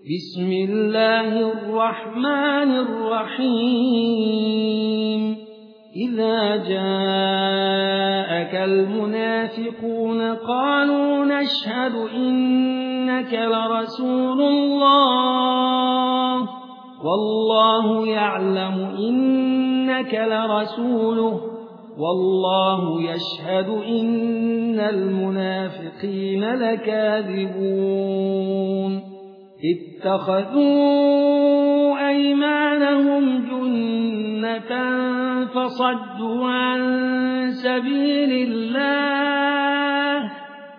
بسم الله الرحمن الرحيم إذا جاءك المنافقون قالوا نشهد إنك لرسول الله والله يعلم إنك لرسوله والله يشهد إن المنافقين لكاذبون اتخذوا أيمانهم جنة فصدوا عن سبيل الله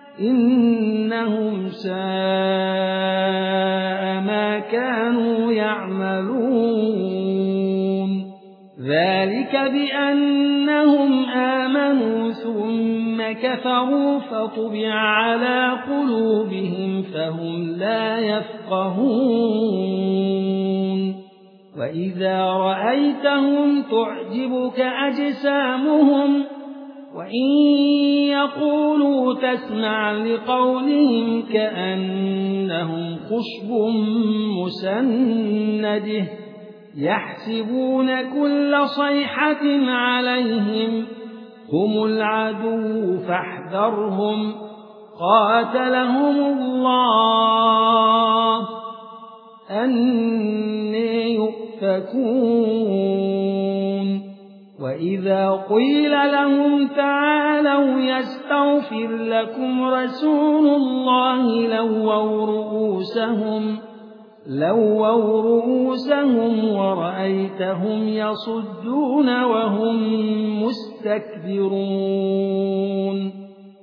إنهم ساء ما كانوا يعملون ذلك بأنهم آمنوا ثم كفروا فطبع على قلوبهم فهم لا يفقهون وإذا رأيتهم تعجبك أجسامهم وإن يقولوا تسمع لقولهم كأنهم خشب مسنده يحسبون كل صيحة عليهم هم العدو فاحذرهم قاتلهم الله أنى يؤفكون وإذا قيل لهم تعالوا يستغفر لكم رسول الله لووا رؤوسهم ورأيتهم يصدون وهم مستكبرون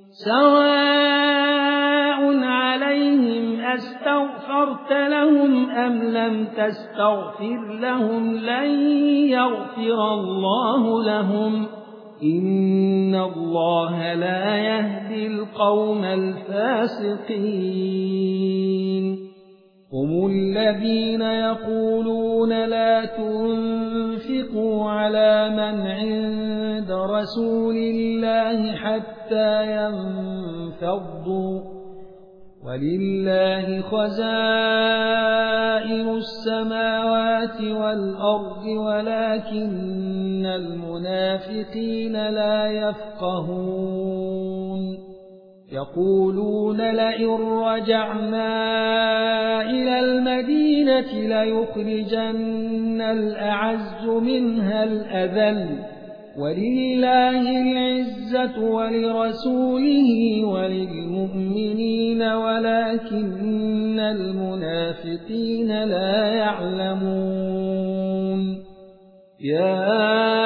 سواء عليهم أستغفرت لهم أم لم تستغفر لهم لن يغفر الله لهم إن الله لا يهدي القوم الفاسقين هم الذين يقولون لا تنفقوا على من عند رسول الله حتى ينفضوا ولله خزائن السماوات والأرض ولكن المنافقين لا يفقهون يقولون لئن رجعنا إلى المدينة ليخرجن الأعز منها الأذل ولله العزة ولرسوله وللمؤمنين ولكن المنافقين لا يعلمون يا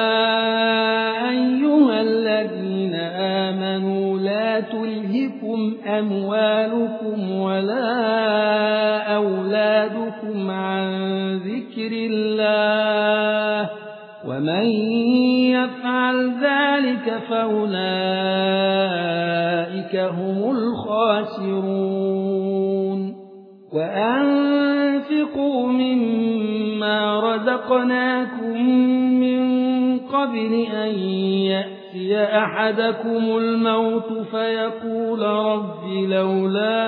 أيها الذين آمنوا لا تلهكم أموالكم ولا أولادكم عن ذكر الله ومن يفعل ذلك فأولئك هم الخاسرون وأنفقوا مما رزقناكم من قبل أن يأتي أحدكم الموت فيقول رب لولا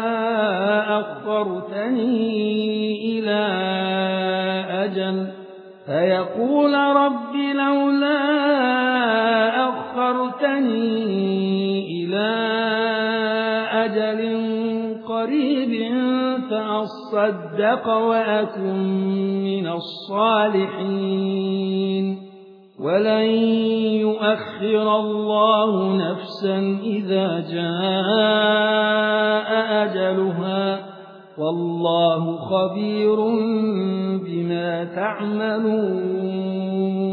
أخرتني إلى أجل قريب فأصدق وأكن من الصالحين ولن يؤخر الله نفسا إذا جاء أجلها والله خبير بما تعملون